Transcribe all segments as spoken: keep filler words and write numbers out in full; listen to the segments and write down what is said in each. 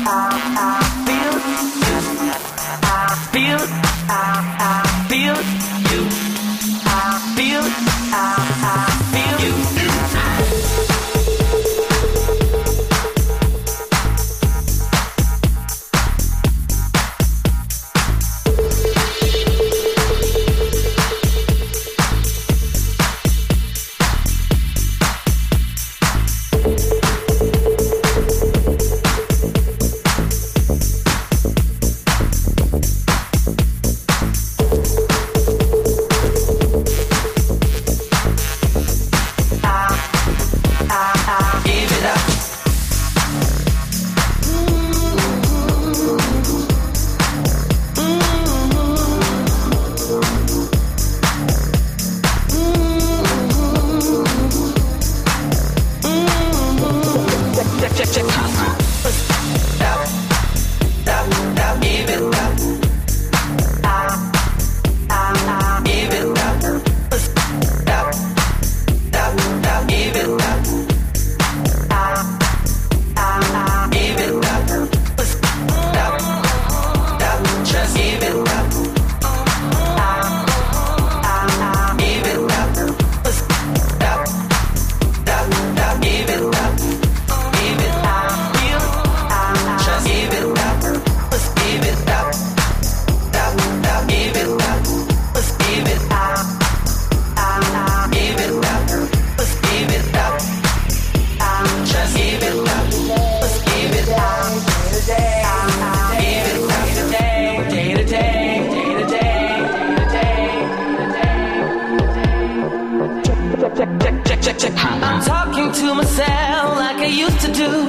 I'm talking to myself like I used to do.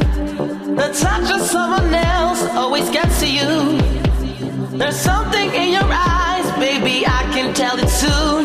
The touch of someone else always gets to you. There's something in your eyes, baby, I can tell it soon.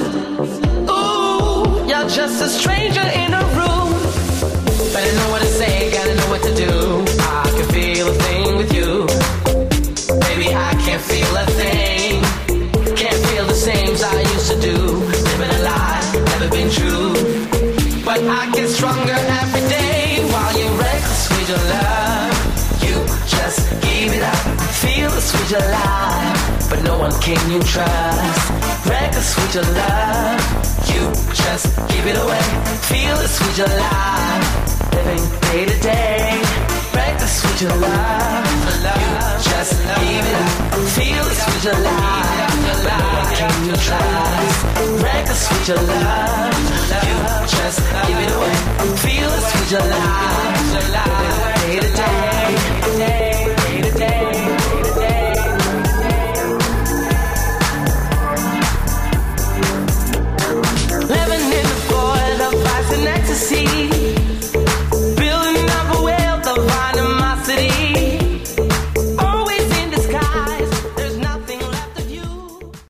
Ooh, you're just a stranger in a room. Better know what to say, gotta know what to do. I can feel a thing with you. Baby, I can't feel a thing. Can't feel the same as I used to do. Living a lie, never been true. But I get stronger every day while you're reckless with your love. You just give it up, feel the sweet your life, but no one can you trust. Reckless with your love, you just give it away, feel the sweet your life, living day to day. Reckless with your love, you just give it up, feel the sweet your life, but no one can you trust. Reckless with your love.